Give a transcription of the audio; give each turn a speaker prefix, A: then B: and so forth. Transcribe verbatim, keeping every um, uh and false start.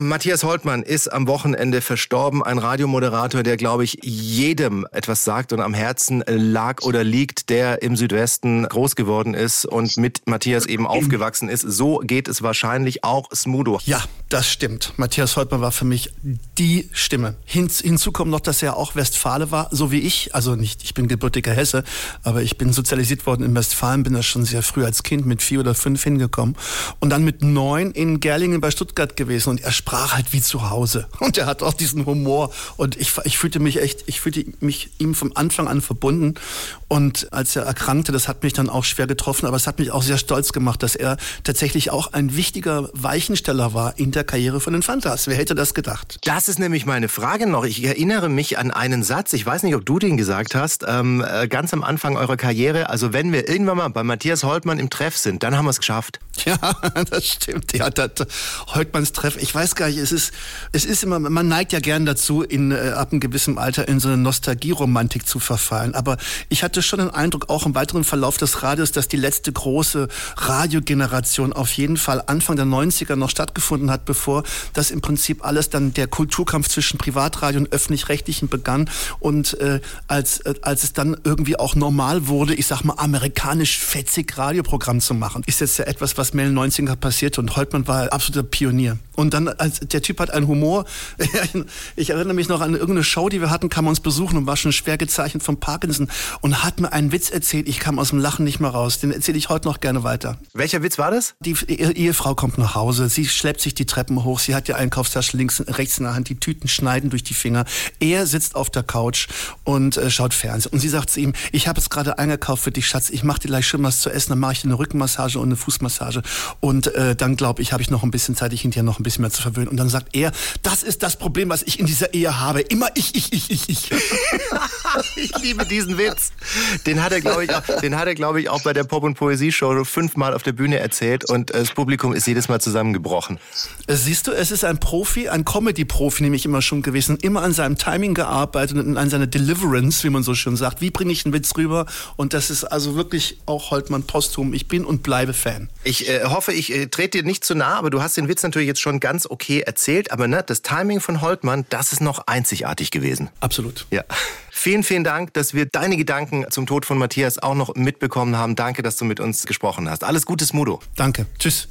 A: Matthias Holtmann ist am Wochenende verstorben. Ein Radiomoderator, der, glaube ich, jedem etwas sagt und am Herzen lag oder liegt, der im Südwesten groß geworden ist und mit Matthias eben aufgewachsen ist. So geht es wahrscheinlich auch Smudo.
B: Ja, das stimmt. Matthias Holtmann war für mich die Stimme. Hinz, hinzu kommt noch, dass er auch Westfale war, so wie ich. Also nicht, ich bin gebürtiger Hesse, aber ich bin sozialisiert worden in Westfalen, bin da schon sehr früh als Kind mit vier oder fünf hingekommen und dann mit neun in Gerlingen bei Stuttgart gewesen und er sprach halt wie zu Hause. Und er hat auch diesen Humor. Und ich, ich fühlte mich echt, ich fühlte mich ihm vom Anfang an verbunden. Und als er erkrankte, das hat mich dann auch schwer getroffen, aber es hat mich auch sehr stolz gemacht, dass er tatsächlich auch ein wichtiger Weichensteller war in der Karriere von den Fantas. Wer hätte das gedacht?
A: Das ist nämlich meine Frage noch. Ich erinnere mich an einen Satz, ich weiß nicht, ob du den gesagt hast, ähm, ganz am Anfang eurer Karriere. Also wenn wir irgendwann mal bei Matthias Holtmann im Treff sind, dann haben wir es geschafft.
B: Ja, das stimmt. Ja, das, Holtmanns Treff, ich weiß gar nicht, es ist, es ist immer, man neigt ja gern dazu, in, äh, ab einem gewissen Alter in so eine Nostalgieromantik zu verfallen. Aber ich hatte schon den Eindruck, auch im weiteren Verlauf des Radios, dass die letzte große Radiogeneration auf jeden Fall Anfang der neunziger noch stattgefunden hat, bevor das im Prinzip alles dann der Kulturkampf zwischen Privatradio und Öffentlich-Rechtlichen begann. Und äh, als, äh, als es dann irgendwie auch normal wurde, ich sag mal, amerikanisch fetzig Radioprogramm zu machen, ist jetzt ja etwas, was Mitte neunziger passierte und Holtmann war absoluter Pionier. Und dann, als der Typ hat einen Humor. Ich erinnere mich noch an irgendeine Show, die wir hatten, kam uns besuchen und war schon schwer gezeichnet von Parkinson und hat mir einen Witz erzählt. Ich kam aus dem Lachen nicht mehr raus. Den erzähle ich heute noch gerne weiter.
A: Welcher Witz war das?
B: Die Ehefrau kommt nach Hause. Sie schleppt sich die Treppen hoch. Sie hat die Einkaufstasche links, rechts in der Hand. Die Tüten schneiden durch die Finger. Er sitzt auf der Couch und äh, schaut Fernsehen. Und sie sagt zu ihm, ich habe jetzt gerade eingekauft für dich, Schatz. Ich mache dir gleich schon was zu essen. Dann mache ich dir eine Rückenmassage und eine Fußmassage. Und äh, dann, glaube ich, habe ich noch ein bisschen Zeit, dich hinterher noch ein bisschen mehr zu verwöhnen. Und dann sagt er, das ist das Problem, was ich in dieser Ehe habe. Immer ich, ich, ich, ich, ich.
A: Ich liebe diesen Witz. Den hat er, glaube ich, auch, den hat er, glaube ich, auch bei der Pop- und Poesie-Show fünfmal auf der Bühne erzählt und das Publikum ist jedes Mal zusammengebrochen.
B: Siehst du, es ist ein Profi, ein Comedy-Profi nämlich immer schon gewesen, immer an seinem Timing gearbeitet und an seiner Deliverance, wie man so schön sagt. Wie bringe ich einen Witz rüber? Und das ist also wirklich auch Holtmann posthum. Ich bin und bleibe Fan.
A: Ich äh, hoffe, ich äh, trete dir nicht zu nah, aber du hast den Witz natürlich jetzt schon ganz okay erzählt. Aber ne, das Timing von Holtmann, das ist noch einzigartig gewesen.
B: Absolut.
A: Ja. Vielen, vielen Dank, dass wir deine Gedanken zum Tod von Matthias auch noch mitbekommen haben. Danke, dass du mit uns gesprochen hast. Alles Gute, Smudo.
B: Danke. Tschüss.